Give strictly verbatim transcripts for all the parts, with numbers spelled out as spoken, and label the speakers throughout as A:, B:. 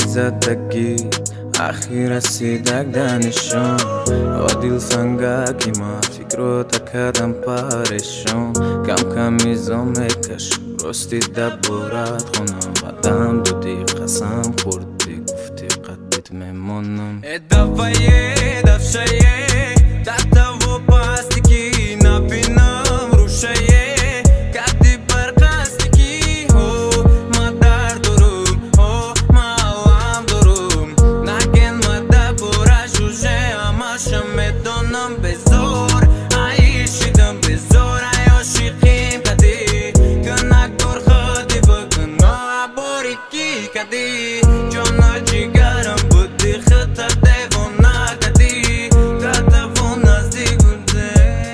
A: زدگی اخیر رسیدک دانشون عادل سنگاکی ما فکرو تکردم پریشون کم کم میزم میکشم راستی دبورت خونم قدم دادی قسم خوردی گفتی قدیت میمونم ادوایه دفشایه دتا و پاستیکی نبینم روشایه کدی برقاستیکی هو ما در دروم هو ما علم دروم نگن ما دبورا جوجه هماشم میدونم بزور عیشیدم بزور عیاشیقیم کدی کنک دور خودی بکن عبوری کی کدی جانا جیگرم بودی خطا دیونا کدی تتفون نزدیک بوده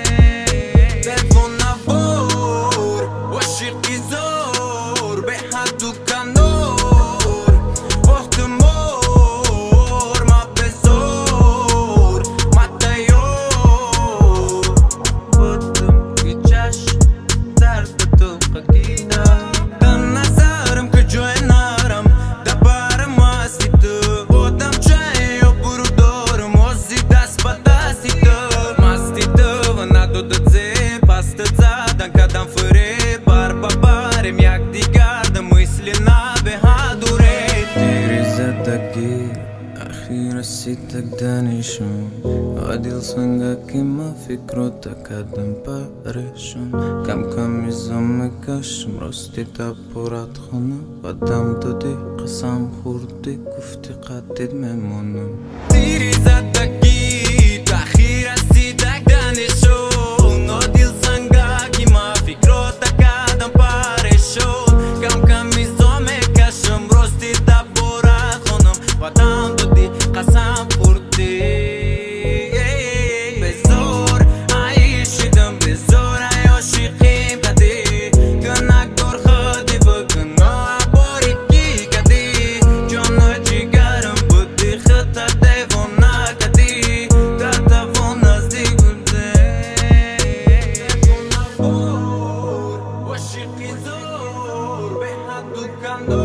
A: تلفون نبور وشیقی زور به حد و کنور وقت مور ما بزور ما دیور بودم که چشم درد تو قدیدم دم نظرم که جای نرم دبارم هستی تو بودم چای و برو دارم وزی دست با دستی تو مستی تو و ندادت زی پست زدن کدم فری بار با بارم یک دیگر ده مثل نبه هدوره دیری زدگی اخیر رسیدک دانشون عادل سنگاکی ما فکرو تکردم پریشون کم کم میزم میکشم راستی دبورت خونم قدم دادی قسم خوردی گفتی قدیت میمونم دیری زدگی اخیر رسیدک دانشون عادل سنگاکی ما فکرو تکردم پریشون کم کم میزم میکشم راستی دبورت خونم قدم دادی قسم خوردی بزور عیشیدم بزور عیاشیقیم کدی کنک دور خودی بکن عبوری کی کدی جانا جیگرم بودی خطا دیونا کدی تتفون نزدیک بوده تلفون نبور وشیقی زور به حد و کندور